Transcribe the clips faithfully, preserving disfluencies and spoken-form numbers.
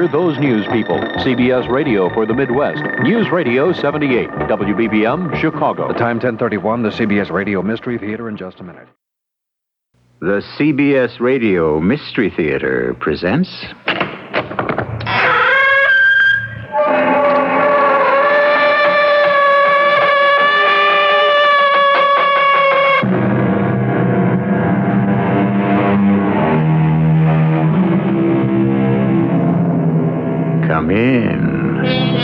hear those news people. C B S Radio for the Midwest. News Radio seventy-eight, W B B M, Chicago. The time ten thirty-one, the C B S Radio Mystery Theater in just a minute. The C B S Radio Mystery Theater presents... Come in.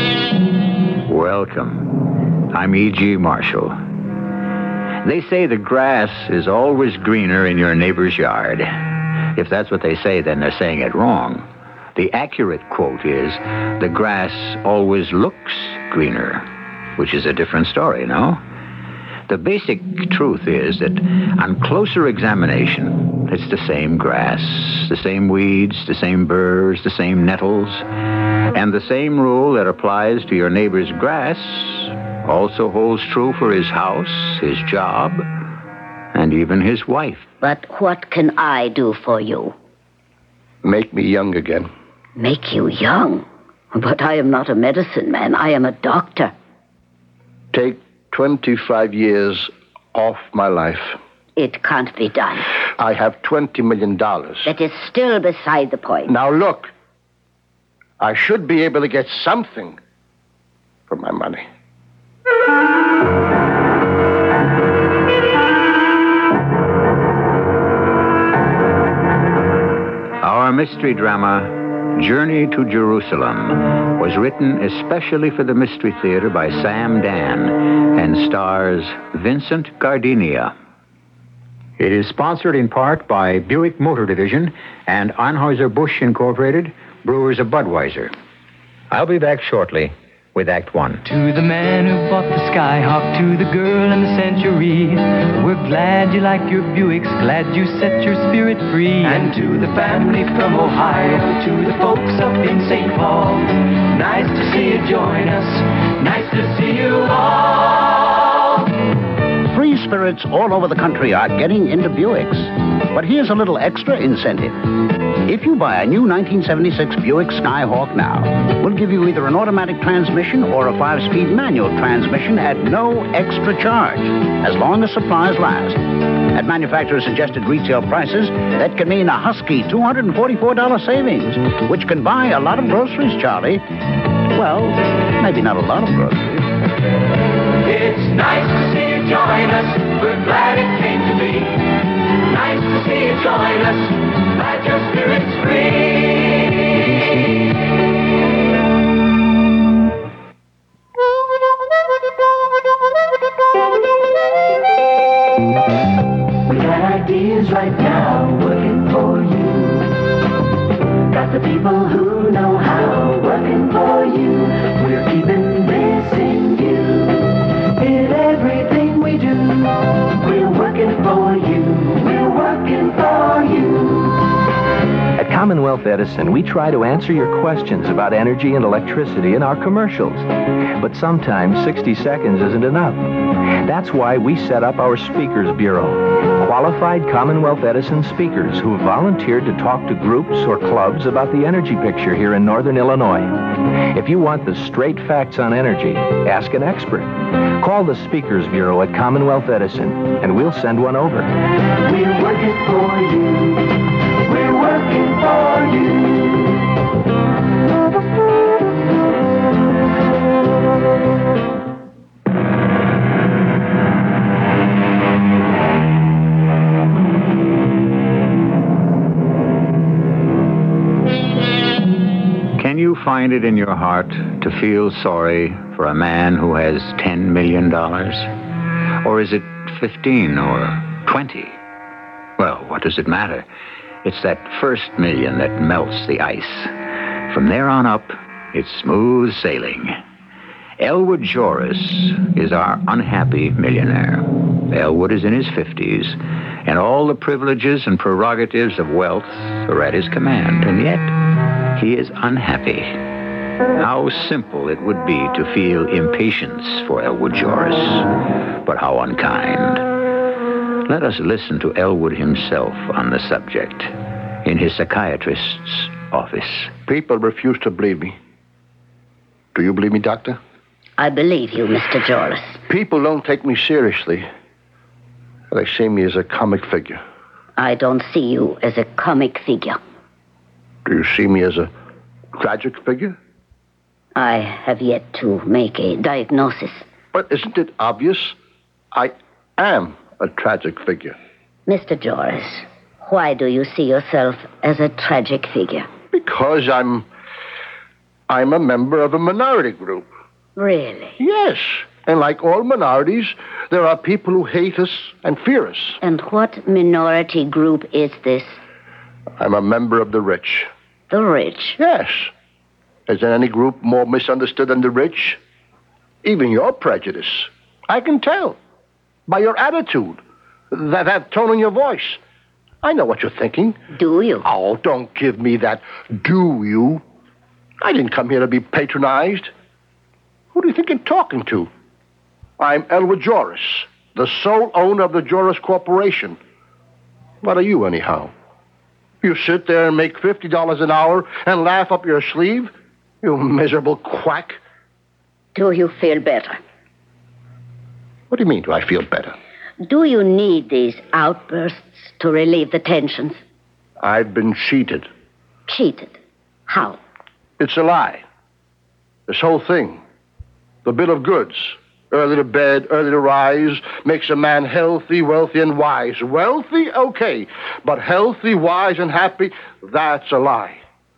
Welcome. I'm E G. Marshall. They say the grass is always greener in your neighbor's yard. If that's what they say, then they're saying it wrong. The accurate quote is, the grass always looks greener, which is a different story, no? The basic truth is that on closer examination, it's the same grass, the same weeds, the same burrs, the same nettles, and the same rule that applies to your neighbor's grass also holds true for his house, his job, and even his wife. But what can I do for you? Make me young again. Make you young? But I am not a medicine man. I am a doctor. Take twenty-five years off my life. It can't be done. I have twenty million dollars. That is still beside the point. Now look, I should be able to get something for my money. Our mystery drama, Journey to Jerusalem, was written especially for the Mystery Theater by Sam Dan and stars Vincent Gardenia. It is sponsored in part by Buick Motor Division and Anheuser-Busch Incorporated, brewers of Budweiser. I'll be back shortly with Act One. To the man who bought the Skyhawk, to the girl in the Century, we're glad you like your Buicks, glad you set your spirit free. And to the family from Ohio, to the folks up in Saint Paul, nice to see you join us, nice to see you all. Free spirits all over the country are getting into Buicks. But here's a little extra incentive. If you buy a new nineteen seventy-six Buick Skyhawk now, we'll give you either an automatic transmission or a five-speed manual transmission at no extra charge, as long as supplies last. At manufacturer-suggested retail prices, that can mean a husky two hundred forty-four dollars savings, which can buy a lot of groceries, Charlie. Well, maybe not a lot of groceries. It's nice to see you join us, we're glad it came to be. Nice to see you join us, glad your spirit's free. We got ideas right now working for you. Got the people who know how working for you. We're keeping this in view. In everything we do, we're working for you. We're working for you. At Commonwealth Edison, we try to answer your questions about energy and electricity in our commercials. But sometimes sixty seconds isn't enough. That's why we set up our Speakers Bureau. Qualified Commonwealth Edison speakers who have volunteered to talk to groups or clubs about the energy picture here in Northern Illinois. If you want the straight facts on energy, ask an expert. Call the Speakers Bureau at Commonwealth Edison, and we'll send one over. We're working for you. We're working for you. Can you find it in your heart to feel sorry for a man who has ten million dollars? Or is it fifteen or twenty? Well, what does it matter? It's that first million that melts the ice. From there on up, it's smooth sailing. Elwood Joris is our unhappy millionaire. Elwood is in his fifties, and all the privileges and prerogatives of wealth are at his command, and yet he is unhappy. How simple it would be to feel impatience for Elwood Joris, but how unkind. Let us listen to Elwood himself on the subject in his psychiatrist's office. People refuse to believe me. Do you believe me, Doctor? I believe you, Mister Joris. People don't take me seriously. They see me as a comic figure. I don't see you as a comic figure. Do you see me as a tragic figure? I have yet to make a diagnosis. But isn't it obvious? I am a tragic figure. Mister Joris, why do you see yourself as a tragic figure? Because I'm... I'm a member of a minority group. Really? Yes. And like all minorities, there are people who hate us and fear us. And what minority group is this? I'm a member of the rich. The rich? Yes. Is there any group more misunderstood than the rich? Even your prejudice. I can tell. By your attitude. That, that tone in your voice. I know what you're thinking. Do you? Oh, don't give me that. Do you? I didn't come here to be patronized. Who do you think you're talking to? I'm Elwood Joris, the sole owner of the Joris Corporation. What are you, anyhow? You sit there and make fifty dollars an hour and laugh up your sleeve? You miserable quack. Do you feel better? What do you mean, do I feel better? Do you need these outbursts to relieve the tensions? I've been cheated. Cheated? How? It's a lie. This whole thing. The bill of goods. Early to bed, early to rise, makes a man healthy, wealthy, and wise. Wealthy? Okay. But healthy, wise, and happy? That's a lie.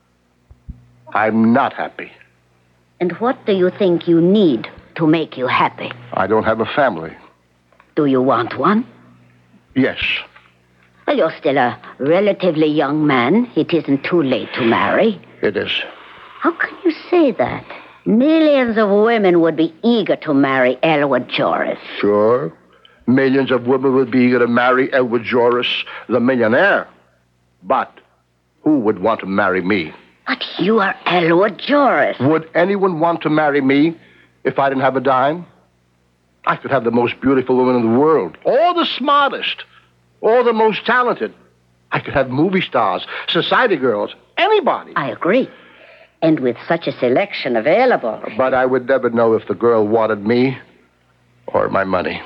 I'm not happy. And what do you think you need to make you happy? I don't have a family. Do you want one? Yes. Well, you're still a relatively young man. It isn't too late to marry. It is. How can you say that? Millions of women would be eager to marry Elwood Joris. Sure. Millions of women would be eager to marry Elwood Joris, the millionaire. But who would want to marry me? But you are Elwood Joris. Would anyone want to marry me if I didn't have a dime? I could have the most beautiful woman in the world, all the smartest, all the most talented. I could have movie stars, society girls, anybody. I agree. And with such a selection available. But I would never know if the girl wanted me or my money.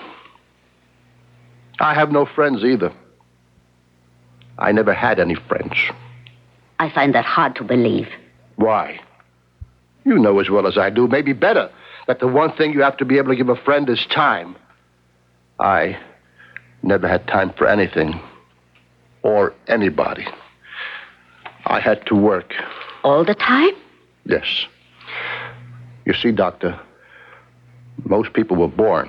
I have no friends either. I never had any friends. I find that hard to believe. Why? You know as well as I do, maybe better, that the one thing you have to be able to give a friend is time. I never had time for anything or anybody. I had to work. All the time? Yes. You see, Doctor, most people were born.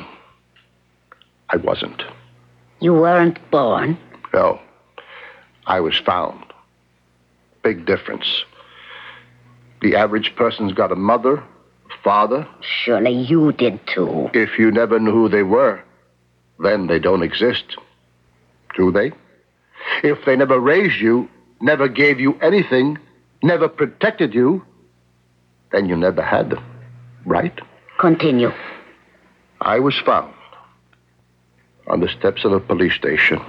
I wasn't. You weren't born? No. I was found. Big difference. The average person's got a mother, a father. Surely you did too. If you never knew who they were, then they don't exist. Do they? If they never raised you, never gave you anything, never protected you, then you never had them, right? Continue. I was found on the steps of a police station.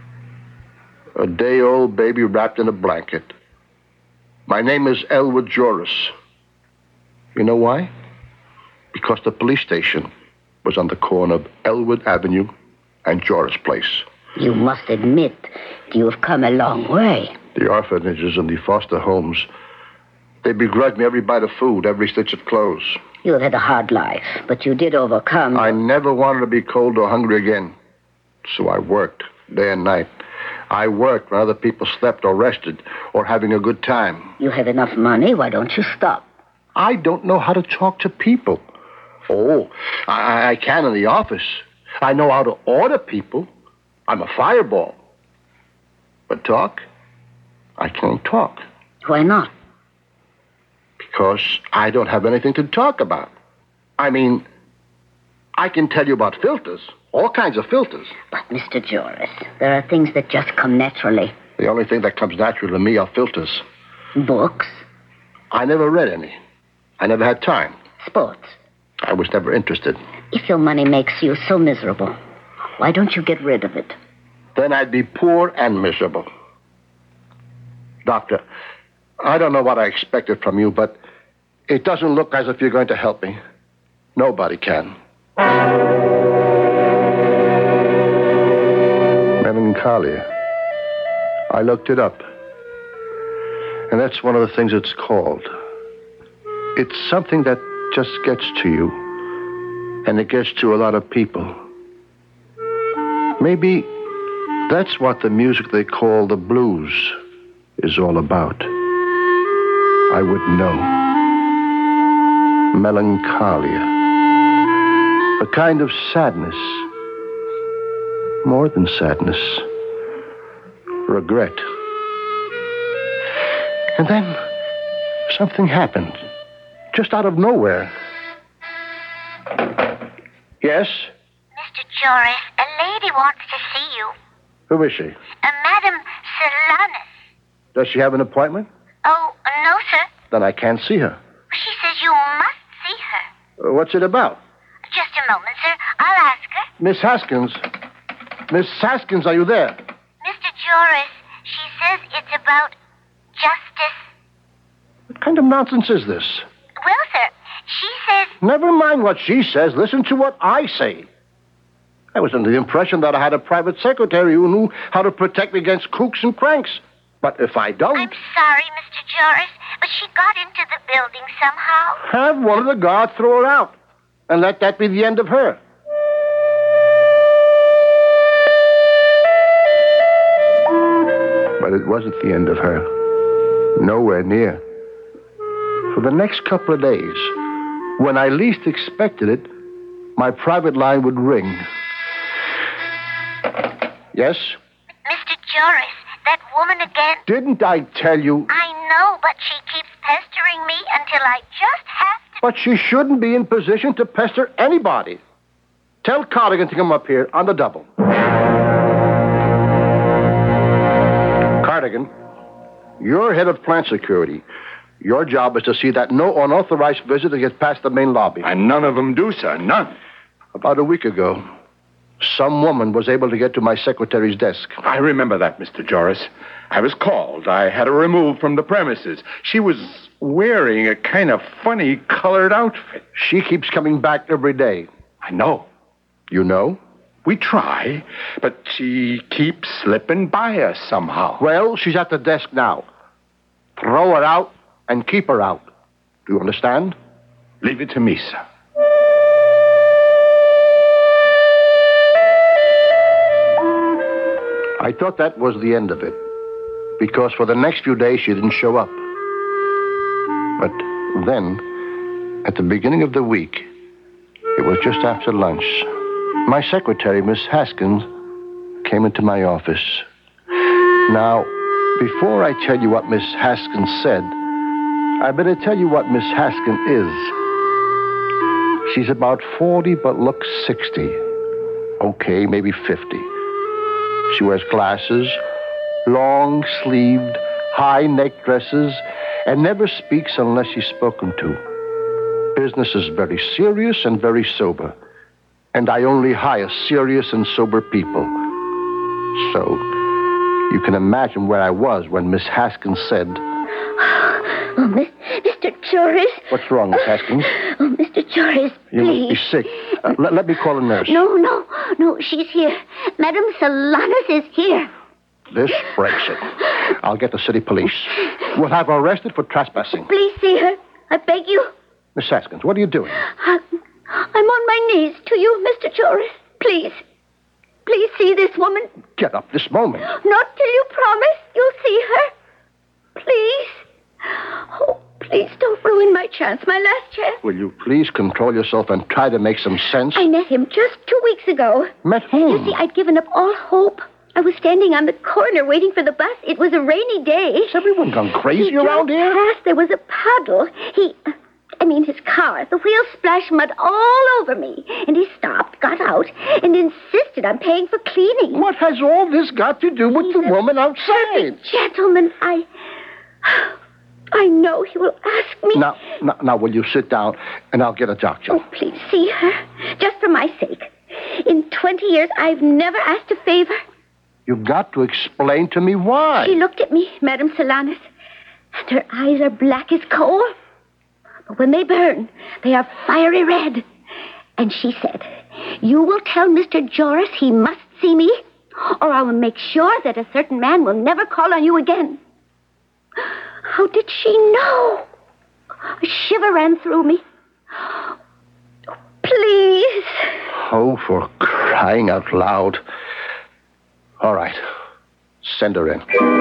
A day-old baby wrapped in a blanket. My name is Elwood Joris. You know why? Because the police station was on the corner of Elwood Avenue and Joris Place. You must admit you've come a long way. The orphanages and the foster homes, they begrudged me every bite of food, every stitch of clothes. You had a hard life, but you did overcome. I never wanted to be cold or hungry again. So I worked day and night. I worked when other people slept or rested or having a good time. You have enough money. Why don't you stop? I don't know how to talk to people. Oh, I, I can in the office. I know how to order people. I'm a fireball. But talk? I can't talk. Why not? Because I don't have anything to talk about. I mean, I can tell you about filters, all kinds of filters. But, Mister Joris, there are things that just come naturally. The only thing that comes natural to me are filters. Books? I never read any. I never had time. Sports? I was never interested. If your money makes you so miserable, why don't you get rid of it? Then I'd be poor and miserable. Doctor, I don't know what I expected from you, but it doesn't look as if you're going to help me. Nobody can. Melancholia. I looked it up. And that's one of the things it's called. It's something that just gets to you. And it gets to a lot of people. Maybe that's what the music they call the blues is all about. I wouldn't know. Melancholia. A kind of sadness. More than sadness. Regret. And then something happened. Just out of nowhere. Yes? Mister Joris, a lady wants to see you. Who is she? A Madame Solanas. Does she have an appointment? Oh, no, sir. Then I can't see her. She says you must see her. Uh, What's it about? Just a moment, sir. I'll ask her. Miss Haskins. Miss Haskins, are you there? Mister Joris, she says it's about justice. What kind of nonsense is this? Well, sir, she says... Never mind what she says. Listen to what I say. I was under the impression that I had a private secretary who knew how to protect me against kooks and cranks. But if I don't... I'm sorry, Mister Joris, but she got into the building somehow. have one of the guards throw her out. And let that be the end of her. But it wasn't the end of her. Nowhere near. For the next couple of days, when I least expected it, my private line would ring. Yes? Mister Joris, that woman again. Didn't I tell you? I know, but she keeps pestering me until I just have to... But she shouldn't be in position to pester anybody. Tell Cardigan to come up here on the double. Cardigan, you're head of plant security. Your job is to see that no unauthorized visitor gets past the main lobby. And none of them do, sir. None. About a week ago, some woman was able to get to my secretary's desk. I remember that, Mister Joris. I was called. I had her removed from the premises. She was wearing a kind of funny colored outfit. She keeps coming back every day. I know. You know? We try, but she keeps slipping by us somehow. Well, she's at the desk now. Throw her out and keep her out. Do you understand? Leave it to me, sir. I thought that was the end of it, because for the next few days she didn't show up. But then, at the beginning of the week, it was just after lunch, my secretary, Miss Haskins, came into my office. Now, before I tell you what Miss Haskins said, I better tell you what Miss Haskins is. She's about forty, but looks sixty. Okay, maybe fifty. She wears glasses, long-sleeved, high-neck dresses, and never speaks unless she's spoken to. Business is very serious and very sober, and I only hire serious and sober people. So, you can imagine where I was when Miss Haskins said... Oh, Miss, Mister Joris. What's wrong, Miss Haskins? Oh, Mister Joris, You please. must be sick. Uh, let, let me call a nurse. No, no, no, she's here. Madame Solanas is here. This breaks it. I'll get the city police. We'll have her arrested for trespassing. Please see her. I beg you. Miss Haskins, what are you doing? I'm, I'm on my knees to you, Mister Joris. Please. Please see this woman. Get up this moment. Not till you promise you'll see her. Please. Oh, please don't ruin my chance, my last chance. Will you please control yourself and try to make some sense? I met him just two weeks ago. Met whom? You see, I'd given up all hope. I was standing on the corner waiting for the bus. It was a rainy day. Has everyone gone crazy he around drove here? Past. There was a puddle. He... I mean, his car. The wheels splashed mud all over me. And he stopped, got out, and insisted on paying for cleaning. What has all this got to do with He's the a woman outside? perfect gentleman, I... I know he will ask me... Now, now, now, will you sit down, and I'll get a doctor. Oh, please, see her. Just for my sake. In twenty years, I've never asked a favor. You've got to explain to me why. She looked at me, Madame Solanas, And her eyes are black as coal. But when they burn, they are fiery red. And she said, you will tell Mister Joris he must see me, or I will make sure that a certain man will never call on you again. How did she know? A shiver ran through me. Please. Oh, for crying out loud. All right. Send her in.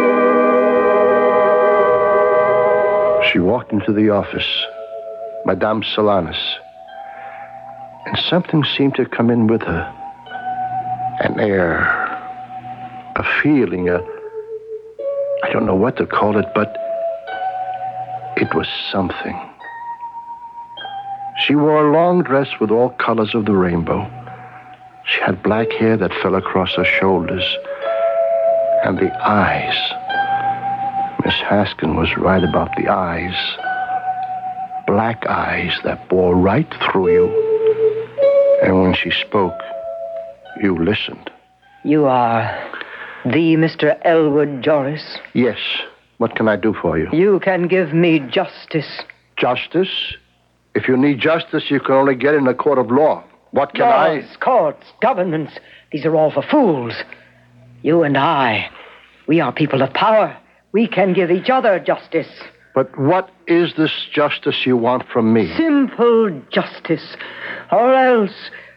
She walked into the office. Madame Solanas. And something seemed to come in with her. An air. A feeling. A... I don't know what to call it, but it was something. She wore a long dress with all colors of the rainbow. She had black hair that fell across her shoulders. And the eyes. Miss Haskin was right about the eyes. Black eyes that bore right through you. And when she spoke, you listened. You are the Mister Elwood Joris? Yes. What can I do for you? You can give me justice. Justice? If you need justice, you can only get it in a court of law. What can Laws, I... courts, governments, these are all for fools. You and I, we are people of power. We can give each other justice. But what is this justice you want from me? Simple justice. Or else...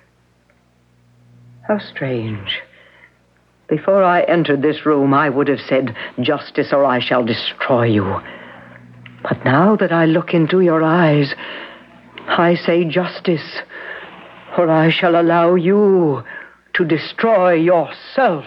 How strange. Before I entered this room, I would have said, justice or I shall destroy you. But now that I look into your eyes, I say justice, or I shall allow you to destroy yourself.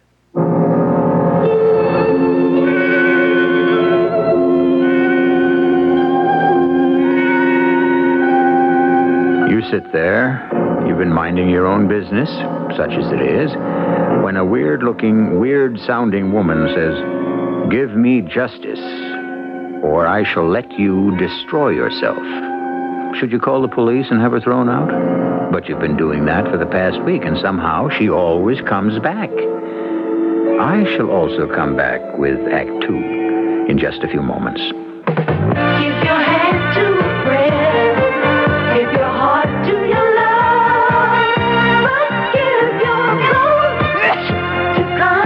You sit there. You've been minding your own business, such as it is, when a weird-looking, weird-sounding woman says, give me justice, or I shall let you destroy yourself. Should you call the police and have her thrown out? But you've been doing that for the past week, and somehow she always comes back. I shall also come back with Act Two in just a few moments. Give your hand to prayer. Give your heart to your love. But give your clothes to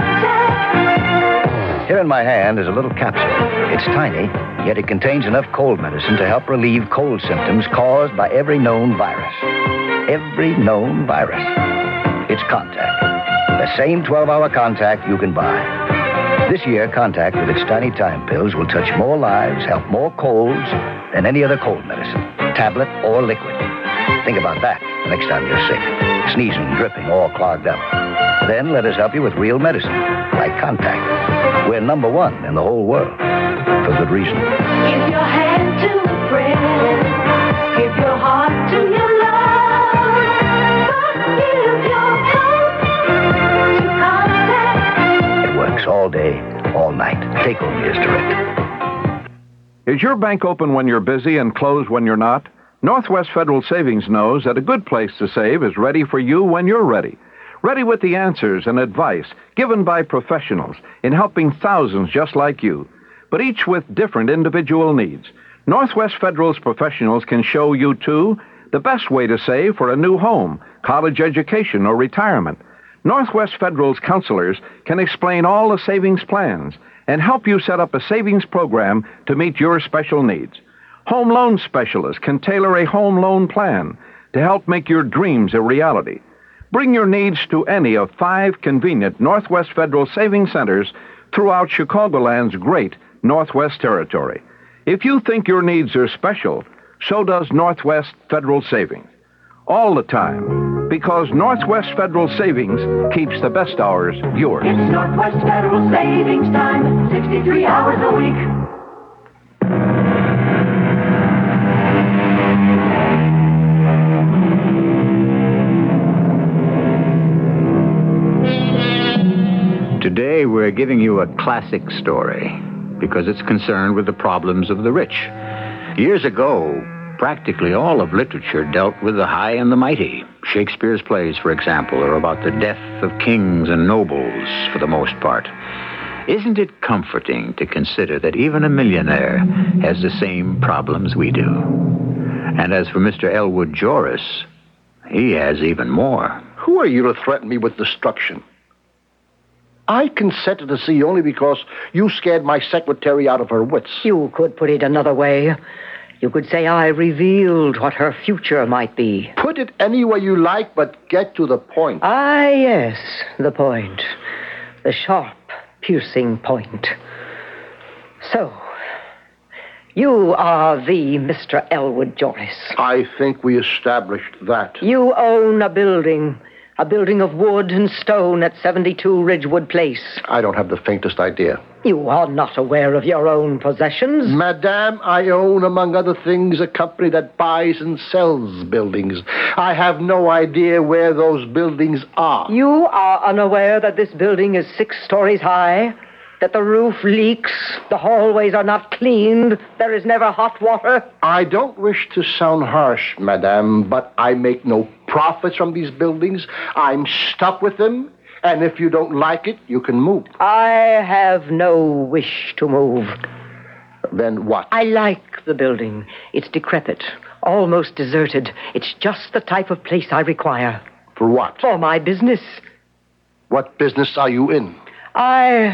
contact. Here in my hand is a little capsule. It's tiny, yet it contains enough cold medicine to help relieve cold symptoms caused by every known virus. Every known virus. It's Contact. The same twelve-hour Contact you can buy. This year, Contact with its tiny time pills will touch more lives, help more colds than any other cold medicine, tablet or liquid. Think about that the next time you're sick, sneezing, dripping, all clogged up. Then let us help you with real medicine, like Contact. We're number one in the whole world, for good reason. Give your hand to prayer. Give your heart to your love. But give your clothes to contact. It works all day, all night. Take home is direct. Is your bank open when you're busy and closed when you're not? Northwest Federal Savings knows that a good place to save is ready for you when you're ready. Ready with the answers and advice given by professionals in helping thousands just like you, but each with different individual needs. Northwest Federal's professionals can show you, too, the best way to save for a new home, college education, or retirement. Northwest Federal's counselors can explain all the savings plans and help you set up a savings program to meet your special needs. Home loan specialists can tailor a home loan plan to help make your dreams a reality. Bring your needs to any of five convenient Northwest Federal Savings Centers throughout Chicagoland's great Northwest Territory. If you think your needs are special, so does Northwest Federal Savings. All the time, because Northwest Federal Savings keeps the best hours yours. It's Northwest Federal Savings Time, sixty-three hours a week. Today, we're giving you a classic story because it's concerned with the problems of the rich. Years ago, practically all of literature dealt with the high and the mighty. Shakespeare's plays, for example, are about the death of kings and nobles for the most part. Isn't it comforting to consider that even a millionaire has the same problems we do? And as for Mister Elwood Joris, he has even more. Who are you to threaten me with destruction? I consented to see you only because you scared my secretary out of her wits. You could put it another way. You could say I revealed what her future might be. Put it any way you like, but get to the point. Ah, yes, the point. The sharp, piercing point. So, you are the Mister Elwood Joris. I think we established that. You own a building. A building of wood and stone at seventy-two Ridgewood Place. I don't have the faintest idea. You are not aware of your own possessions. Madame, I own, among other things, a company that buys and sells buildings. I have no idea where those buildings are. You are unaware that this building is six stories high? That the roof leaks, the hallways are not cleaned, there is never hot water? I don't wish to sound harsh, madame, but I make no profits from these buildings. I'm stuck with them, and if you don't like it, you can move. I have no wish to move. Then what? I like the building. It's decrepit, almost deserted. It's just the type of place I require. For what? For my business. What business are you in? I...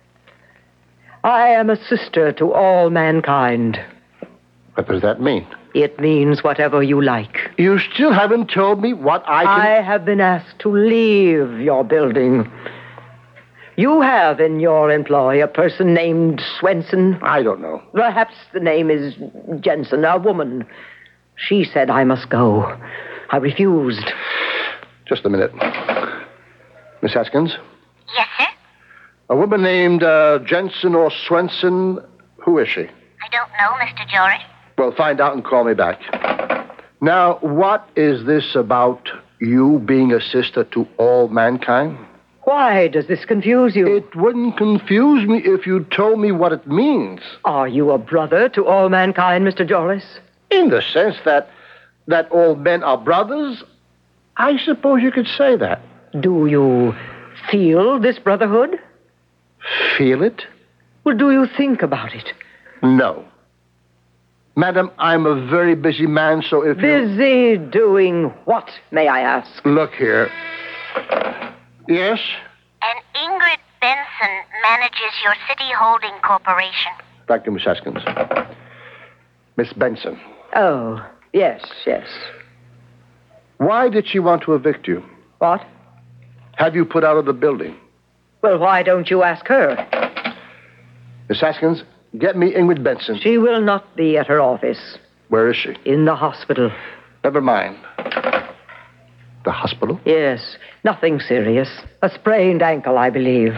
I am a sister to all mankind. What does that mean? It means whatever you like. You still haven't told me what I can... I have been asked to leave your building. You have in your employ a person named Swenson. I don't know. Perhaps the name is Jensen, a woman. She said I must go. I refused. Just a minute. Miss Haskins? Yes, sir? A woman named uh, Jensen or Swenson, who is she? I don't know, Mister Joris. Well, find out and call me back. Now, what is this about you being a sister to all mankind? Why does this confuse you? It wouldn't confuse me if you told me what it means. Are you a brother to all mankind, Mister Joris? In the sense that that all men are brothers, I suppose you could say that. Do you feel this brotherhood? Feel it? Well, do you think about it? No. Madam, I'm a very busy man, so if Busy you... doing what, may I ask? Look here. Yes? And Ingrid Benson manages your city holding corporation. Back to Miss Haskins. Miss Benson. Oh, yes, yes. Why did she want to evict you? What? Have you put out of the building? Well, why don't you ask her? Miss Haskins, get me Ingrid Benson. She will not be at her office. Where is she? In the hospital. Never mind. The hospital? Yes, nothing serious. A sprained ankle, I believe.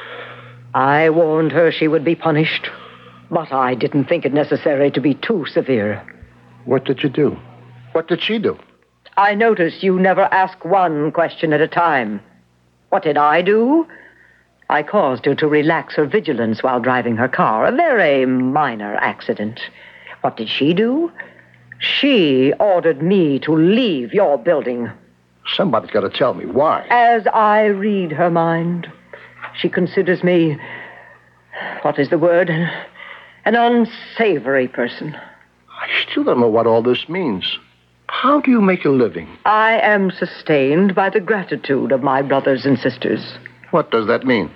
I warned her she would be punished, but I didn't think it necessary to be too severe. What did you do? What did she do? I notice you never ask one question at a time. What did I do? I caused her to relax her vigilance while driving her car. A very minor accident. What did she do? She ordered me to leave your building. Somebody's got to tell me why. As I read her mind, she considers me, what is the word? An unsavory person. I still don't know what all this means. How do you make a living? I am sustained by the gratitude of my brothers and sisters. What does that mean?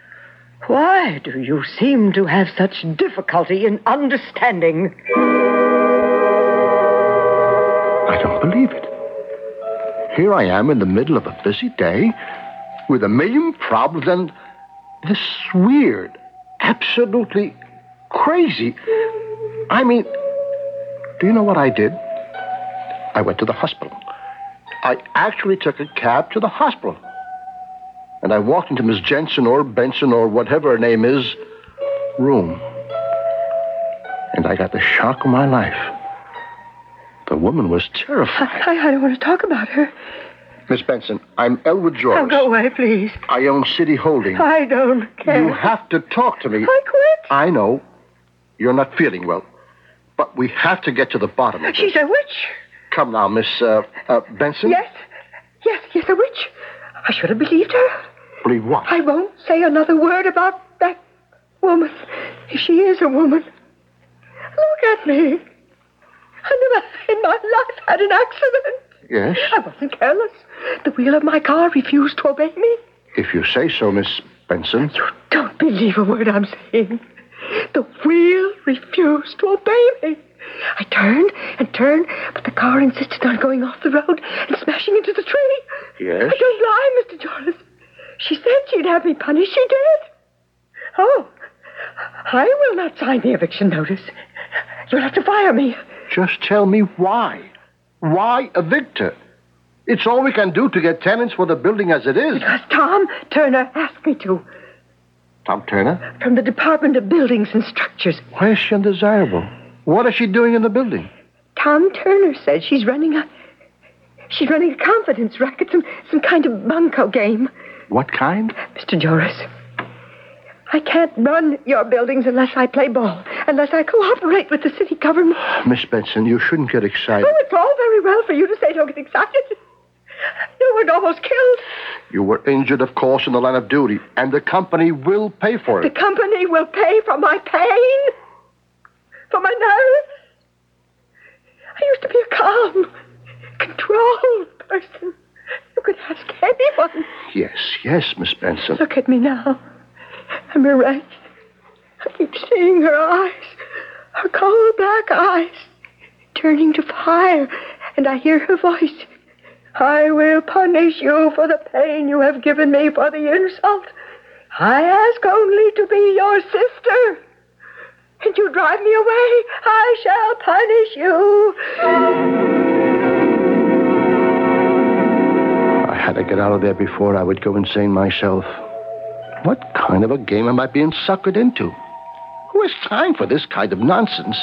Why do you seem to have such difficulty in understanding? I don't believe it. Here I am in the middle of a busy day with a million problems and this weird, absolutely crazy. I mean, do you know what I did? I went to the hospital. I actually took a cab to the hospital. And I walked into Miss Jensen or Benson or whatever her name is, room. And I got the shock of my life. The woman was terrified. I, I don't want to talk about her. Miss Benson, I'm Elwood Joris. Oh, go away, please. I own City Holding. I don't care. You have to talk to me. I quit. I know. You're not feeling well. But we have to get to the bottom of it. She's a witch. Come now, Miss uh, uh, Benson. Yes. Yes, yes, a witch. I should have believed her. Believe what? I won't say another word about that woman, if she is a woman, look at me. I never in my life had an accident. Yes? I wasn't careless. The wheel of my car refused to obey me. If you say so, Miss Benson. You don't believe a word I'm saying. The wheel refused to obey me. I turned and turned, but the car insisted on going off the road and smashing into the tree. Yes? I don't lie, Mister Joris. She said she'd have me punished. She did. Oh, I will not sign the eviction notice. You'll have to fire me. Just tell me why. Why evict her? It's all we can do to get tenants for the building as it is. Because Tom Turner asked me to. Tom Turner? From the Department of Buildings and Structures. Why is she undesirable? What is she doing in the building? Tom Turner said she's running a... She's running a confidence racket, some, some kind of bunco game. What kind? Mister Joris, I can't run your buildings unless I play ball, unless I cooperate with the city government. Miss Benson, you shouldn't get excited. Oh, it's all very well for you to say don't get excited. You were almost killed. You were injured, of course, in the line of duty, and the company will pay for The it. company will pay for my pain, for my nerves. I used to be a calm, controlled person. You could ask anyone. Yes, yes, Miss Benson. Look at me now. I'm erect. I keep seeing her eyes, her cold black eyes, turning to fire, and I hear her voice. I will punish you for the pain you have given me for the insult. I ask only to be your sister. And you drive me away, I shall punish you. I had to get out of there before I would go insane myself. What kind of a game am I being suckered into? Who has time for this kind of nonsense?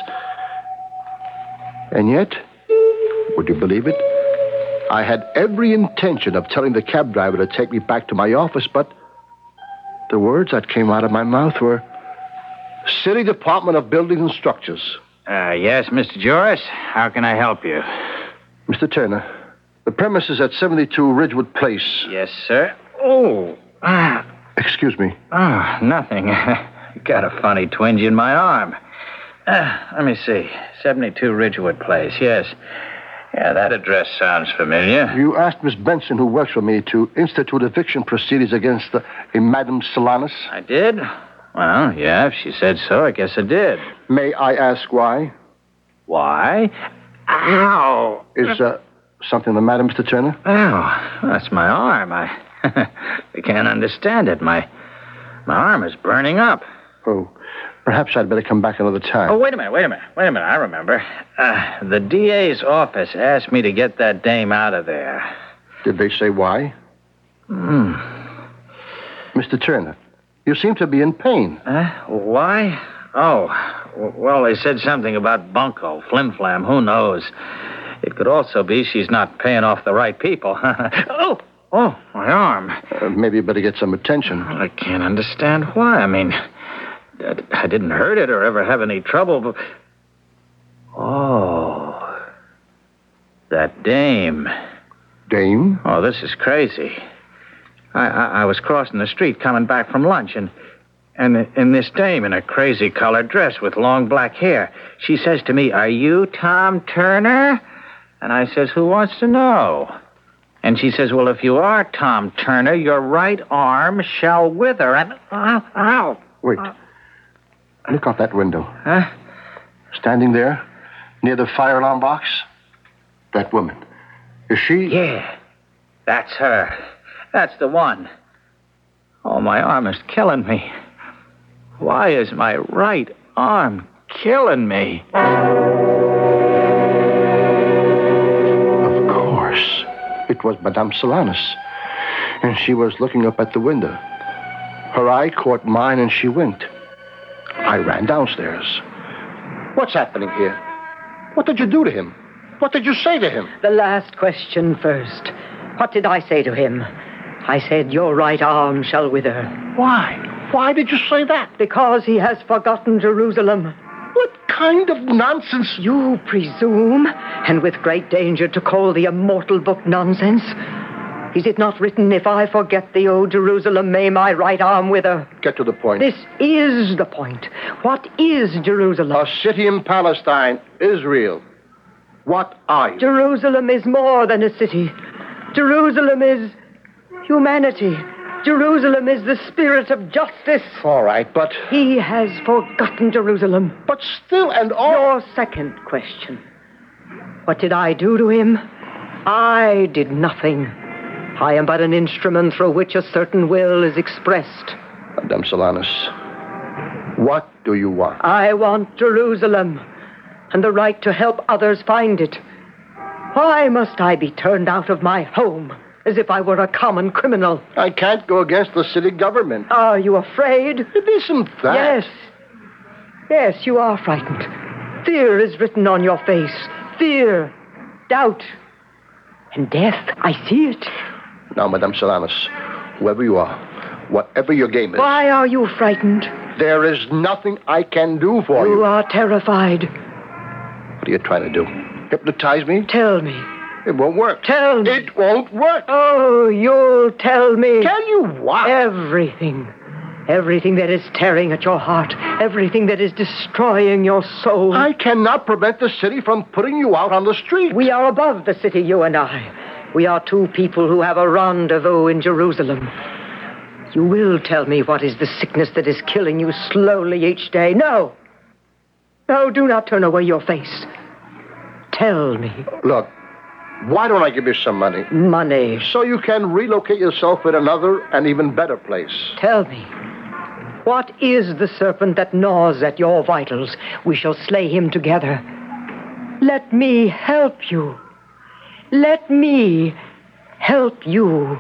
And yet, would you believe it? I had every intention of telling the cab driver to take me back to my office, but the words that came out of my mouth were, City Department of Buildings and Structures. Uh, yes, Mister Joris. How can I help you? Mister Turner, the premises at seventy-two Ridgewood Place. Yes, sir. Oh, ah. Excuse me. Oh, nothing. Got a funny twinge in my arm. Uh, let me see. seventy-two Ridgewood Place, yes. Yeah, that address sounds familiar. You asked Miss Benson, who works for me, to institute eviction proceedings against uh, a Madame Solanas? I did? Well, yeah, if she said so, I guess I did. May I ask why? Why? Ow! Is uh, something the matter, Mister Turner? Ow, that's my arm. I, I can't understand it. My, my arm is burning up. Oh, perhaps I'd better come back another time. Oh, wait a minute, wait a minute, wait a minute. I remember. Uh, the D A's office asked me to get that dame out of there. Did they say why? Hmm. Mister Turner, you seem to be in pain. Uh, why? Oh, w- well, they said something about bunco, flim-flam, who knows? It could also be she's not paying off the right people. oh, oh, my arm. Uh, maybe you better get some attention. I can't understand why. I mean, I didn't hurt it or ever have any trouble, but... Oh, that dame. Dame? Oh, this is crazy. I, I, I was crossing the street coming back from lunch, and, and, and this dame in a crazy colored dress with long black hair, she says to me, "Are you Tom Turner?" And I says, "Who wants to know?" And she says, "Well, if you are Tom Turner, your right arm shall wither." And, ow, ow. Wait. Uh, Look out that window. Huh? Standing there, near the fire alarm box, that woman. Is she... Yeah, that's her. That's the one. Oh, my arm is killing me. Why is my right arm killing me? Of course. It was Madame Solanas. And she was looking up at the window. Her eye caught mine and she winked. I ran downstairs. What's happening here? What did you do to him? What did you say to him? The last question first. What did I say to him? I said, your right arm shall wither. Why? Why did you say that? Because he has forgotten Jerusalem. What kind of nonsense? You presume, and with great danger, to call the immortal book nonsense. Is it not written, if I forget thee, O Jerusalem, may my right arm wither? Get to the point. This is the point. What is Jerusalem? A city in Palestine, Israel. What are you? Jerusalem is more than a city. Jerusalem is humanity. Jerusalem is the spirit of justice. All right, but... He has forgotten Jerusalem. But still and all... Your second question. What did I do to him? I did nothing. I am but an instrument through which a certain will is expressed. Madame Solanus, what do you want? I want Jerusalem and the right to help others find it. Why must I be turned out of my home as if I were a common criminal? I can't go against the city government. Are you afraid? It isn't that. Yes. Yes, you are frightened. Fear is written on your face. Fear, doubt, and death. I see it. Now, Madame Solanus, whoever you are, whatever your game is... Why are you frightened? There is nothing I can do for you. You are terrified. What are you trying to do? Hypnotize me? Tell me. It won't work. Tell me. It won't work. Oh, you'll tell me. Tell you what? Everything. Everything that is tearing at your heart. Everything that is destroying your soul. I cannot prevent the city from putting you out on the street. We are above the city, you and I. We are two people who have a rendezvous in Jerusalem. You will tell me what is the sickness that is killing you slowly each day. No. No, do not turn away your face. Tell me. Look, why don't I give you some money? Money. So you can relocate yourself in another and even better place. Tell me. What is the serpent that gnaws at your vitals? We shall slay him together. Let me help you. Let me help you.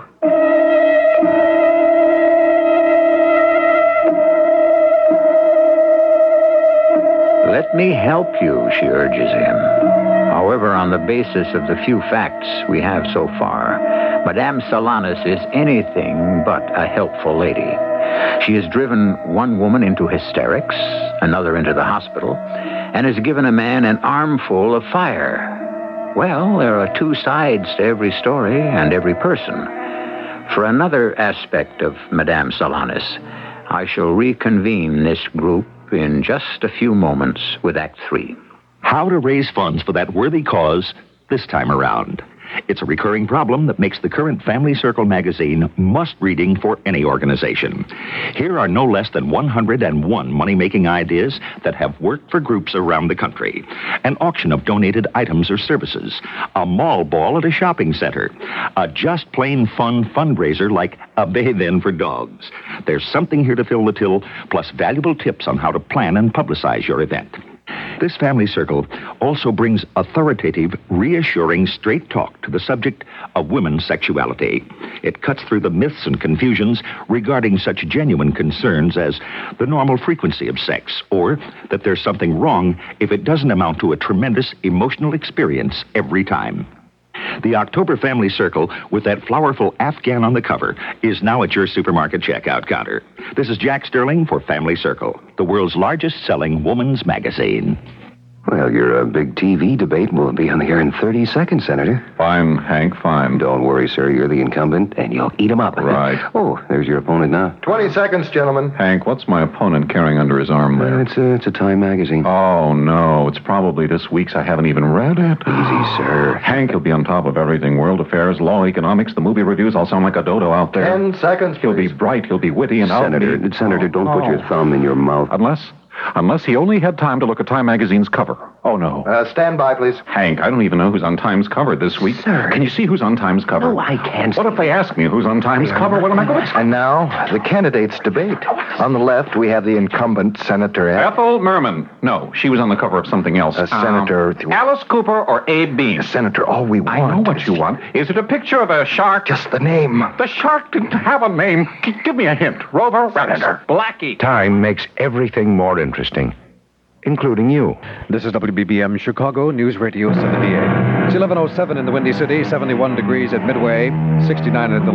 Let me help you, she urges him. However, on the basis of the few facts we have so far, Madame Solanus is anything but a helpful lady. She has driven one woman into hysterics, another into the hospital, and has given a man an armful of fire. Well, there are two sides to every story and every person. For another aspect of Madame Solanus, I shall reconvene this group in just a few moments with Act Three. How to raise funds for that worthy cause this time around. It's a recurring problem that makes the current Family Circle magazine must-reading for any organization. Here are no less than one hundred one money-making ideas that have worked for groups around the country. An auction of donated items or services. A mall ball at a shopping center. A just plain fun fundraiser like a bathe-in for dogs. There's something here to fill the till, plus valuable tips on how to plan and publicize your event. This Family Circle also brings authoritative, reassuring, straight talk to the subject of women's sexuality. It cuts through the myths and confusions regarding such genuine concerns as the normal frequency of sex, or that there's something wrong if it doesn't amount to a tremendous emotional experience every time. The October Family Circle, with that flowerful Afghan on the cover, is now at your supermarket checkout counter. This is Jack Sterling for Family Circle, the world's largest-selling woman's magazine. Well, your uh, big T V debate will be on the air in thirty seconds, Senator. Fine, Hank, fine. Don't worry, sir. You're the incumbent, and you'll eat 'em up. Right. Oh, there's your opponent now. Twenty seconds, gentlemen. Hank, what's my opponent carrying under his arm there? Uh, it's, a, it's a Time magazine. Oh, no. It's probably this week's. I haven't even read it. Easy, sir. Hank, he'll be on top of everything. World affairs, law, economics, the movie reviews. I'll sound like a dodo out there. Ten seconds, He'll please. be bright. He'll be witty, and Senator, I'll be... Senator, don't oh, put your thumb in your mouth. Unless... Unless he only had time to look at Time magazine's cover. Oh, no. Uh, stand by, please. Hank, I don't even know who's on Time's cover this week. Sir. Can you see who's on Time's cover? No, I can't. What if they ask me who's on Time's cover? What am I going to... And now, the candidates debate. On the left, we have the incumbent, Senator... Ethel Merman. No, she was on the cover of something else. Uh, Senator... Um, Alice Cooper or Abe Bean? Senator, all we want... I know what you want. Is it a picture of a shark? Just the name. The shark didn't have a name. G- give me a hint. Rover, Senator. Blackie. Time makes everything more interesting, including you. This is W B B M Chicago News Radio seventy-eight. It's eleven oh seven in the Windy City, seventy-one degrees at Midway, sixty-nine at the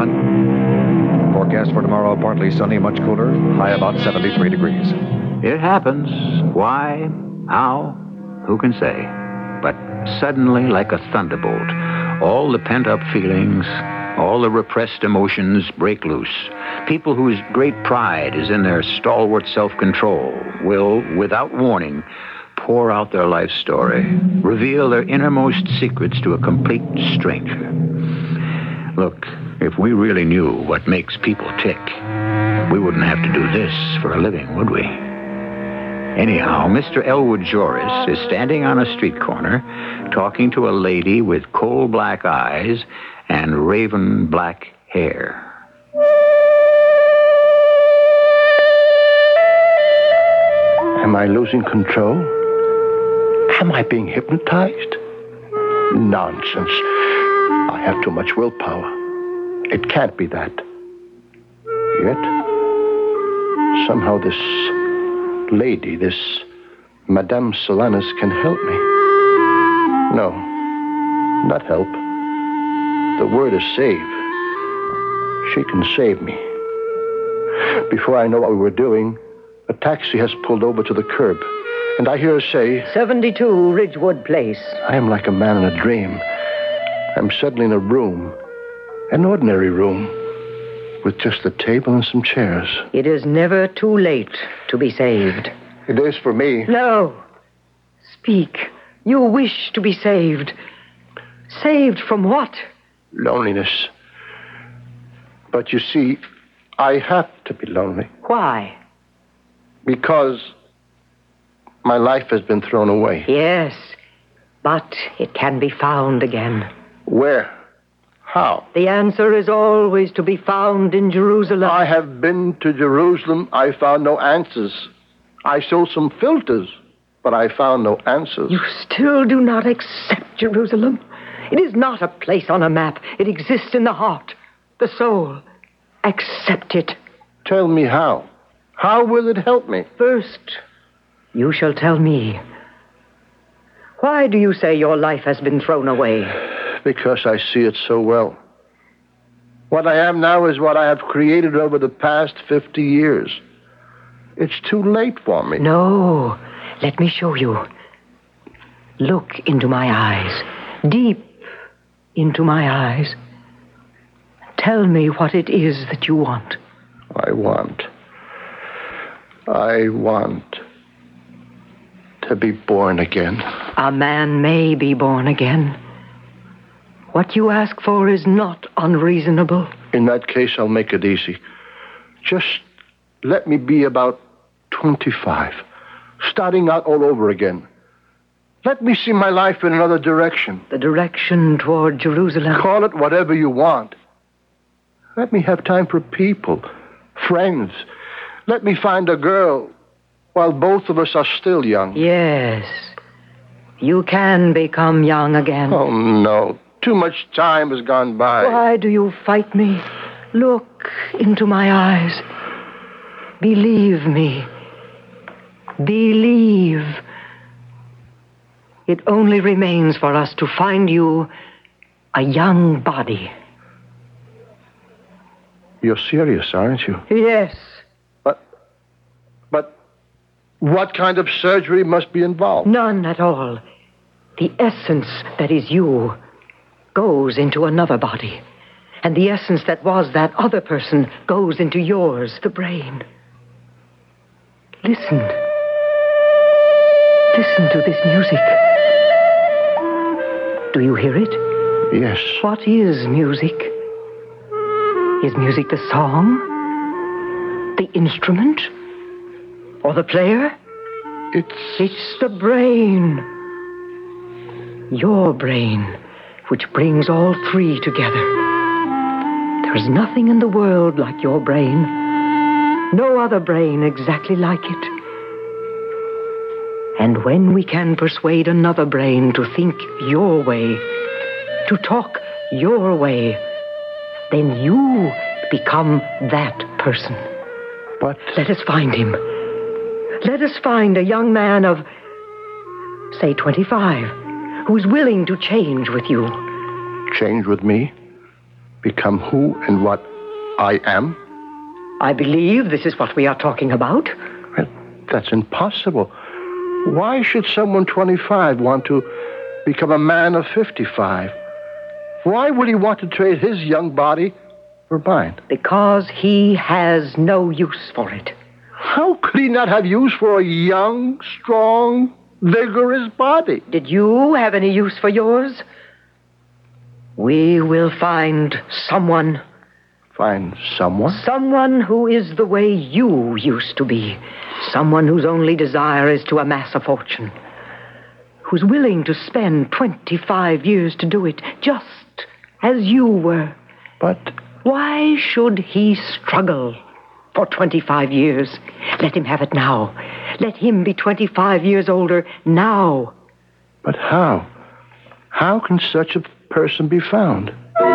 lakefront. Forecast for tomorrow, partly sunny, much cooler, high about seventy-three degrees. It happens. Why? How? Who can say? But suddenly, like a thunderbolt, all the pent-up feelings All the repressed emotions break loose. People whose great pride is in their stalwart self-control will, without warning, pour out their life story, reveal their innermost secrets to a complete stranger. Look, if we really knew what makes people tick, we wouldn't have to do this for a living, would we? Anyhow, Mister Elwood Joris is standing on a street corner talking to a lady with coal black eyes and raven black hair. Am I losing control? Am I being hypnotized? Nonsense. I have too much willpower. It can't be that. Yet, somehow this lady, this Madame Solanus, can help me. No, not help. The word is save. She can save me. Before I know what we were doing, a taxi has pulled over to the curb, and I hear her say, seventy-two Ridgewood Place. I am like a man in a dream. I'm suddenly in a room, an ordinary room, with just a table and some chairs. It is never too late to be saved. It is for me. No. Speak. You wish to be saved. Saved from what? Loneliness. But you see, I have to be lonely. Why? Because my life has been thrown away. Yes, but it can be found again. Where? How? The answer is always to be found in Jerusalem. I have been to Jerusalem. I found no answers. I saw some filters, but I found no answers. You still do not accept Jerusalem. It is not a place on a map. It exists in the heart, the soul. Accept it. Tell me how. How will it help me? First, you shall tell me. Why do you say your life has been thrown away? Because I see it so well. What I am now is what I have created over the past fifty years. It's too late for me. No. Let me show you. Look into my eyes. Deep into my eyes. Tell me what it is that you want. I want... I want to be born again. A man may be born again. What you ask for is not unreasonable. In that case, I'll make it easy. Just let me be about twenty-five, starting out all over again. Let me see my life in another direction. The direction toward Jerusalem. Call it whatever you want. Let me have time for people, friends. Let me find a girl while both of us are still young. Yes. You can become young again. Oh, no. Too much time has gone by. Why do you fight me? Look into my eyes. Believe me. Believe. It only remains for us to find you a young body. You're serious, aren't you? Yes. But what kind of surgery must be involved? None at all. The essence that is you goes into another body. And the essence that was that other person goes into yours, the brain. Listen. Listen to this music. Do you hear it? Yes. What is music? Is music the song? The instrument? Or the player? It's... It's the brain. Your brain, which brings all three together. There is nothing in the world like your brain. No other brain exactly like it. And when we can persuade another brain to think your way, to talk your way, then you become that person. But... Let us find him. Let us find a young man of, say, twenty-five, who is willing to change with you. Change with me? Become who and what I am? I believe this is what we are talking about. Well, that's impossible. Why should someone twenty-five want to become a man of fifty-five? Why would he want to trade his young body for mine? Because he has no use for it. How could he not have use for a young, strong, vigorous body? Did you have any use for yours? We will find someone. Find someone? Someone who is the way you used to be. Someone whose only desire is to amass a fortune. Who's willing to spend twenty-five years to do it, just as you were. But why should he struggle for twenty-five years? Let him have it now. Let him be twenty-five years older now. But how? How can such a person be found?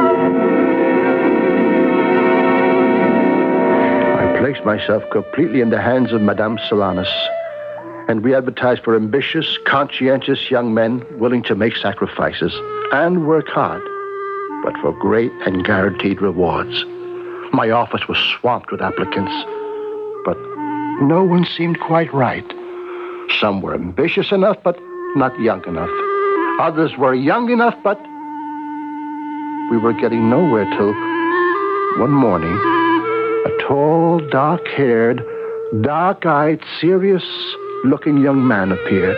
I placed myself completely in the hands of Madame Solanus, and we advertised for ambitious, conscientious young men willing to make sacrifices and work hard, but for great and guaranteed rewards. My office was swamped with applicants, but no one seemed quite right. Some were ambitious enough, but not young enough. Others were young enough, but we were getting nowhere till one morning, a tall, dark-haired, dark-eyed, serious-looking young man appeared.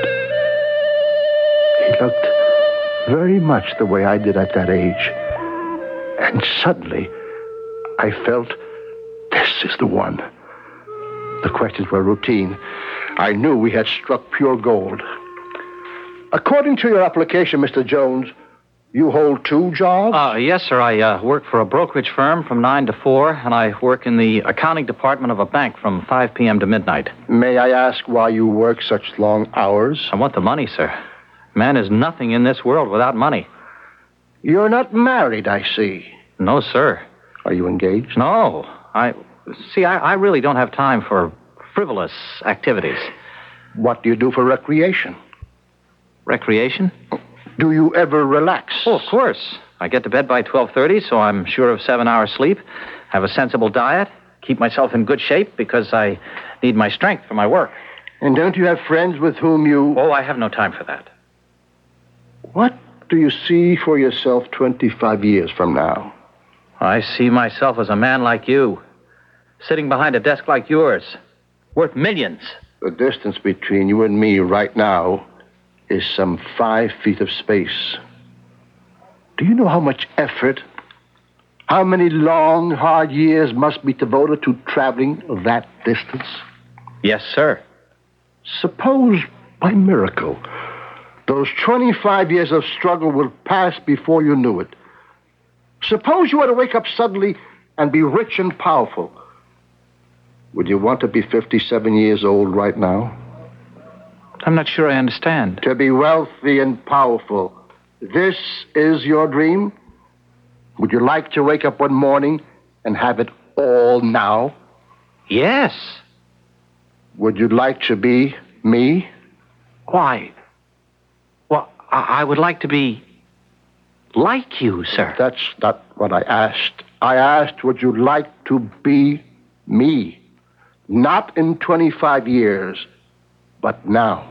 He looked very much the way I did at that age. And suddenly, I felt, this is the one. The questions were routine. I knew we had struck pure gold. According to your application, Mister Jones, you hold two jobs? Uh, yes, sir. I uh, work for a brokerage firm from nine to four, and I work in the accounting department of a bank from five p.m. to midnight. May I ask why you work such long hours? I want the money, sir. Man is nothing in this world without money. You're not married, I see. No, sir. Are you engaged? No. I see, I, I really don't have time for frivolous activities. What do you do for recreation? Recreation? Do you ever relax? Oh, of course. I get to bed by twelve thirty, so I'm sure of seven hours sleep, have a sensible diet, keep myself in good shape because I need my strength for my work. And don't you have friends with whom you... Oh, I have no time for that. What do you see for yourself twenty-five years from now? I see myself as a man like you, sitting behind a desk like yours, worth millions. The distance between you and me right now is some five feet of space. Do you know how much effort, how many long, hard years must be devoted to traveling that distance? Yes, sir. Suppose, by miracle, those twenty-five years of struggle will pass before you knew it. Suppose you were to wake up suddenly and be rich and powerful. Would you want to be fifty-seven years old right now? I'm not sure I understand. To be wealthy and powerful. This is your dream? Would you like to wake up one morning and have it all now? Yes. Would you like to be me? Why? Well, I, I would like to be like you, sir. That's not what I asked. I asked, would you like to be me? Not in twenty-five years, but now.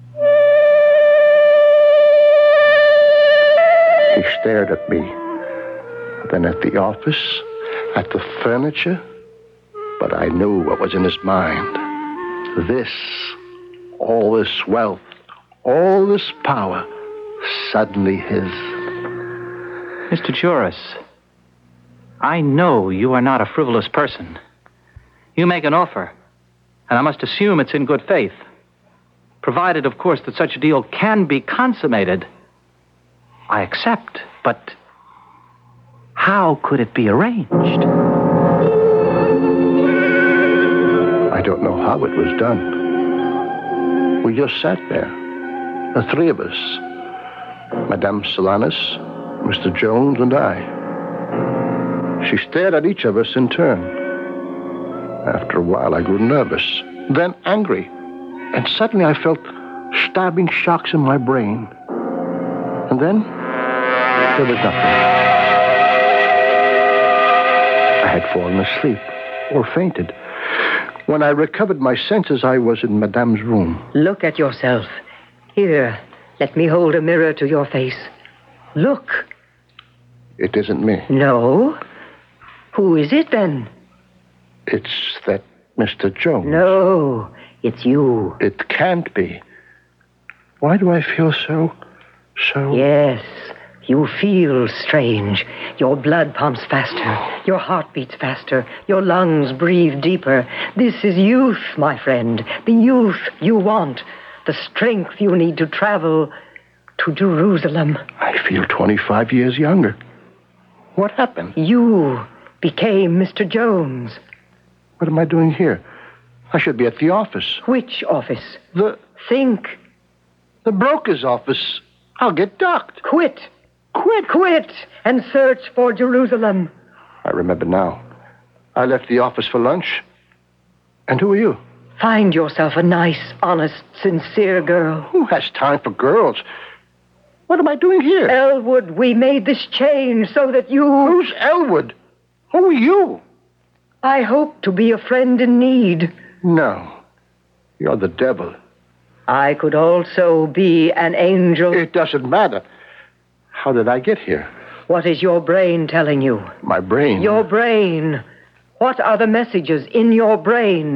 He stared at me, then at the office, at the furniture, but I knew what was in his mind. This, all this wealth, all this power, suddenly his. Mister Joris, I know you are not a frivolous person. You make an offer, and I must assume it's in good faith. Provided, of course, that such a deal can be consummated, I accept. But how could it be arranged? I don't know how it was done. We just sat there, the three of us, Madame Solanus, Mister Jones, and I. She stared at each of us in turn. After a while, I grew nervous, then angry, and suddenly I felt stabbing shocks in my brain. And then, there was nothing. I had fallen asleep or fainted. When I recovered my senses, I was in Madame's room. Look at yourself. Here, let me hold a mirror to your face. Look. It isn't me. No? Who is it then? It's that Mister Jones. No, it's you. It can't be. Why do I feel so, so... Yes, you feel strange. Your blood pumps faster. Your heart beats faster. Your lungs breathe deeper. This is youth, my friend. The youth you want. The strength you need to travel to Jerusalem. I feel twenty-five years younger. What happened? You became Mister Jones. What am I doing here? I should be at the office. Which office? The... Think. The broker's office. I'll get docked. Quit. Quit. Quit. And search for Jerusalem. I remember now. I left the office for lunch. And who are you? Find yourself a nice, honest, sincere girl. Who has time for girls? What am I doing here? Elwood, we made this change so that you... Who's Elwood? Who are you? I hope to be a friend in need. No. You're the devil. I could also be an angel. It doesn't matter. How did I get here? What is your brain telling you? My brain? Your brain. What are the messages in your brain?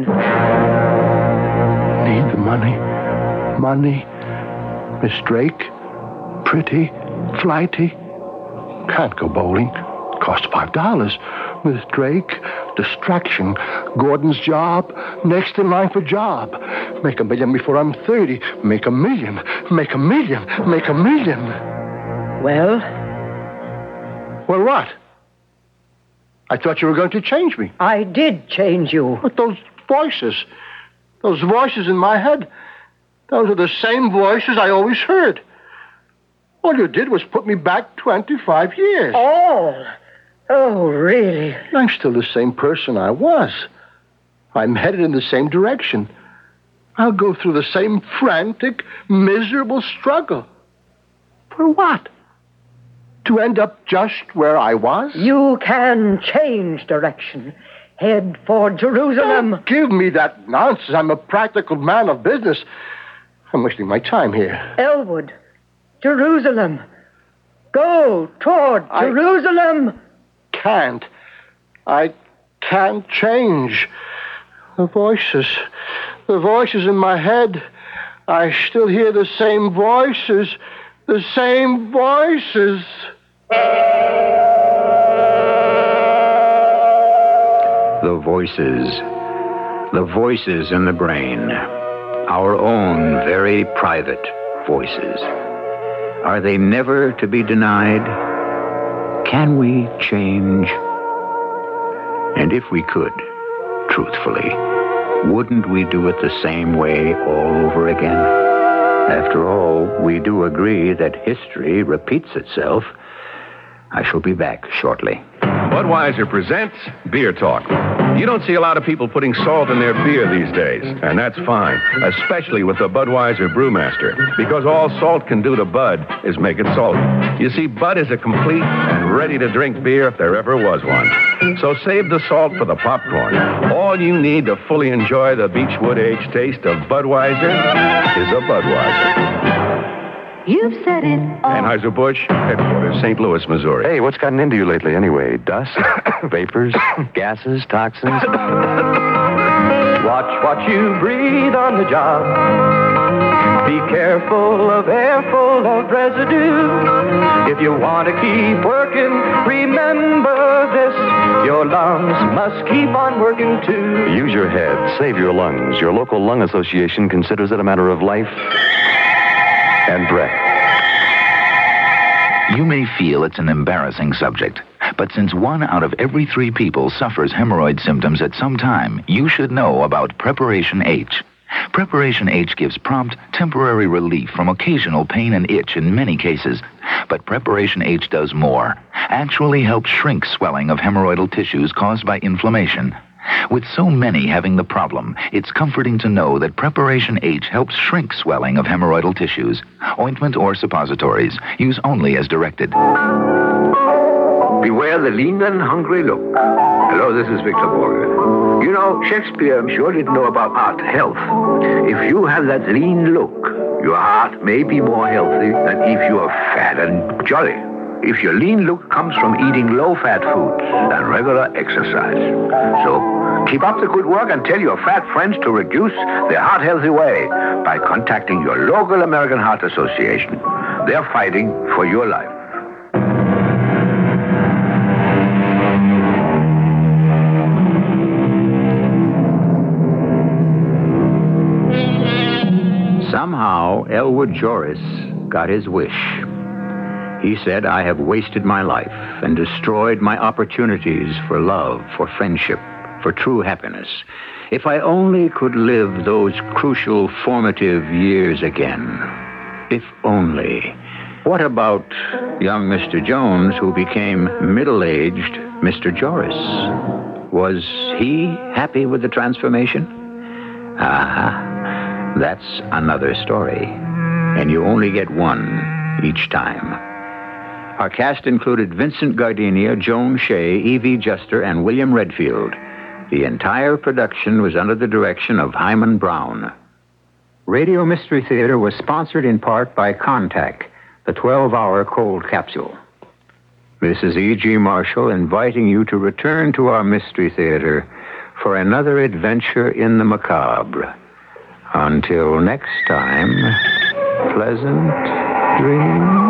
Need the money. Money. Miss Drake. Pretty. Flighty. Can't go bowling. Cost five dollars. Miss Drake. Distraction. Gordon's job. Next in line for job. Make a million before I'm thirty. Make a million. Make a million. Make a million. Well? Well, what? I thought you were going to change me. I did change you. But those voices. Those voices in my head. Those are the same voices I always heard. All you did was put me back twenty-five years. All? Oh, really? I'm still the same person I was. I'm headed in the same direction. I'll go through the same frantic, miserable struggle. For what? To end up just where I was? You can change direction. Head for Jerusalem. Don't give me that nonsense. I'm a practical man of business. I'm wasting my time here. Elwood. Jerusalem. Go toward I Jerusalem. Can't. I can't change. The voices. The voices in my head. I still hear the same voices. The same voices. The voices. The voices in the brain. Our own very private voices. Are they never to be denied? Can we change? And if we could, truthfully, wouldn't we do it the same way all over again? After all, we do agree that history repeats itself. I shall be back shortly. Budweiser presents Beer Talk. You don't see a lot of people putting salt in their beer these days, and that's fine, especially with the Budweiser Brewmaster, because all salt can do to Bud is make it salty. You see, Bud is a complete and ready-to-drink beer if there ever was one. So save the salt for the popcorn. All you need to fully enjoy the Beechwood Age taste of Budweiser is a Budweiser. You've said it all. Anheuser-Busch, headquarters, Saint Louis, Missouri. Hey, what's gotten into you lately anyway? Dust? Vapors? Gases? Toxins? Watch what you breathe on the job. Be careful of air full of residue. If you want to keep working, remember this. Your lungs must keep on working too. Use your head. Save your lungs. Your local lung association considers it a matter of life and breath. You may feel it's an embarrassing subject, but since one out of every three people suffers hemorrhoid symptoms at some time, you should know about Preparation H. Preparation H gives prompt, temporary relief from occasional pain and itch in many cases. But Preparation H does more. Actually helps shrink swelling of hemorrhoidal tissues caused by inflammation. With so many having the problem, it's comforting to know that Preparation H helps shrink swelling of hemorrhoidal tissues. Ointment or suppositories. Use only as directed. Beware the lean and hungry look. Hello, this is Victor Borge. You know, Shakespeare, I'm sure, didn't know about art health. If you have that lean look, your heart may be more healthy than if you are fat and jolly. if your lean look comes from eating low-fat foods and regular exercise. So keep up the good work and tell your fat friends to reduce the heart-healthy way by contacting your local American Heart Association. They're fighting for your life. Somehow, Elwood Joris got his wish. He said, I have wasted my life and destroyed my opportunities for love, for friendship, for true happiness. If I only could live those crucial formative years again. If only. What about young Mister Jones, who became middle-aged Mister Joris? Was he happy with the transformation? Ah, that's another story. And you only get one each time. Our cast included Vincent Gardenia, Joan Shea, Evie Juster, and William Redfield. The entire production was under the direction of Hyman Brown. Radio Mystery Theater was sponsored in part by Contact, the twelve-hour cold capsule. This is E G. Marshall inviting you to return to our Mystery Theater for another adventure in the macabre. Until next time, pleasant dreams.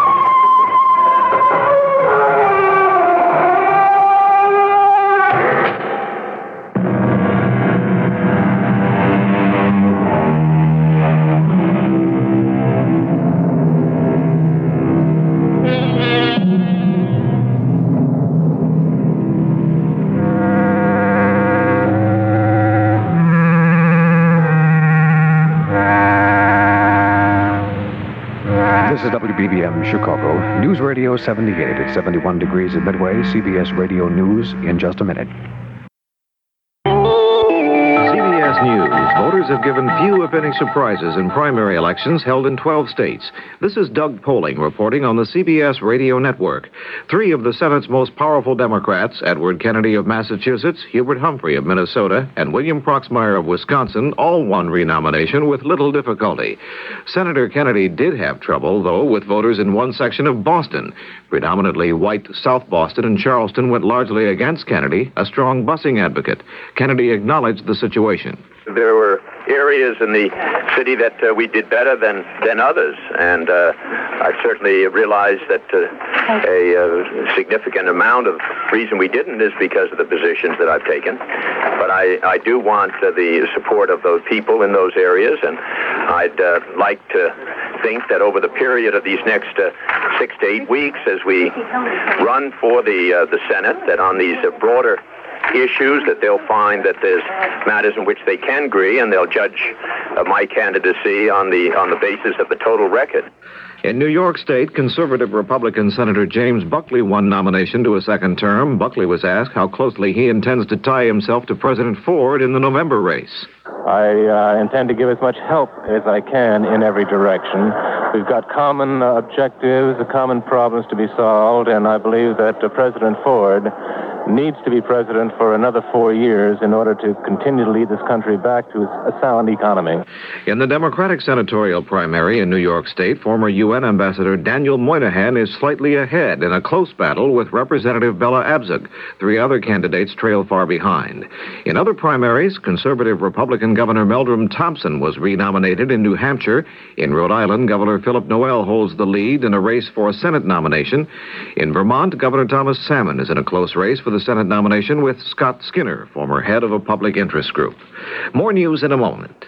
W B B M Chicago, News Radio seventy-eight at seventy-one degrees at Midway, C B S Radio News in just a minute. C B S News. Voters have given few, if any, surprises in primary elections held in twelve states. This is Doug Poling reporting on the C B S Radio Network. Three of the Senate's most powerful Democrats, Edward Kennedy of Massachusetts, Hubert Humphrey of Minnesota, and William Proxmire of Wisconsin, all won renomination with little difficulty. Senator Kennedy did have trouble, though, with voters in one section of Boston. Predominantly white South Boston and Charleston went largely against Kennedy, a strong busing advocate. Kennedy acknowledged the situation. There were areas in the city that uh, we did better than, than others, and uh, I certainly realize that uh, a uh, significant amount of reason we didn't is because of the positions that I've taken. But I, I do want uh, the support of those people in those areas, and I'd uh, like to think that over the period of these next uh, six to eight weeks, as we run for the uh, the Senate, that on these uh, broader issues, that they'll find that there's matters in which they can agree, and they'll judge uh, my candidacy on the on the basis of the total record. In New York State, conservative Republican Senator James Buckley won nomination to a second term. Buckley was asked how closely he intends to tie himself to President Ford in the November race. I uh, intend to give as much help as I can in every direction. We've got common uh, objectives, common problems to be solved, and I believe that uh, President Ford needs to be president for another four years in order to continue to lead this country back to a sound economy. In the Democratic senatorial primary in New York State, former U N Ambassador Daniel Moynihan is slightly ahead in a close battle with Representative Bella Abzug. Three other candidates trail far behind. In other primaries, conservative Republican Governor Meldrum Thompson was renominated in New Hampshire. In Rhode Island, Governor Philip Noel holds the lead in a race for a Senate nomination. In Vermont, Governor Thomas Salmon is in a close race for the Senate nomination with Scott Skinner, former head of a public interest group. More news in a moment.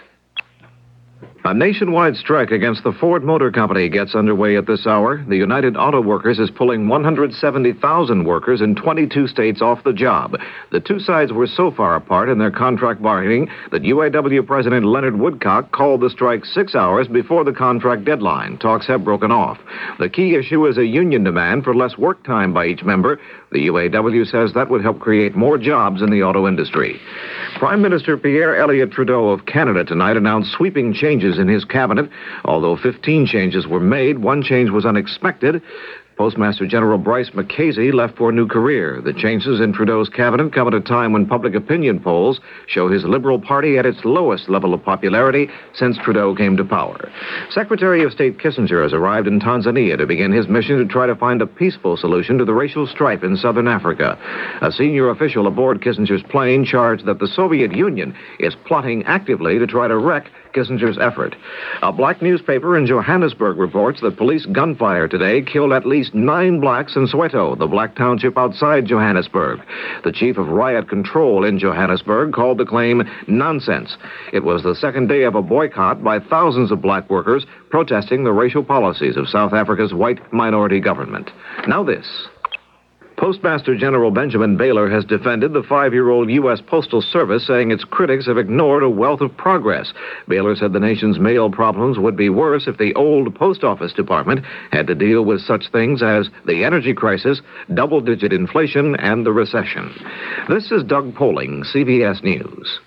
A nationwide strike against the Ford Motor Company gets underway at this hour. The United Auto Workers is pulling one hundred seventy thousand workers in twenty-two states off the job. The two sides were so far apart in their contract bargaining that U A W President Leonard Woodcock called the strike six hours before the contract deadline. Talks have broken off. The key issue is a union demand for less work time by each member. The U A W says that would help create more jobs in the auto industry. Prime Minister Pierre Elliott Trudeau of Canada tonight announced sweeping changes in his cabinet. Although fifteen changes were made, one change was unexpected. Postmaster General Bryce McCasey left for a new career. The changes in Trudeau's cabinet come at a time when public opinion polls show his Liberal Party at its lowest level of popularity since Trudeau came to power. Secretary of State Kissinger has arrived in Tanzania to begin his mission to try to find a peaceful solution to the racial strife in southern Africa. A senior official aboard Kissinger's plane charged that the Soviet Union is plotting actively to try to wreck Kissinger's effort. A black newspaper in Johannesburg reports that police gunfire today killed at least nine blacks in Soweto, the black township outside Johannesburg. The chief of riot control in Johannesburg called the claim nonsense. It was the second day of a boycott by thousands of black workers protesting the racial policies of South Africa's white minority government. Now this. Postmaster General Benjamin Baylor has defended the five-year-old U S Postal Service, saying its critics have ignored a wealth of progress. Baylor said the nation's mail problems would be worse if the old Post Office Department had to deal with such things as the energy crisis, double-digit inflation, and the recession. This is Doug Poling, C B S News.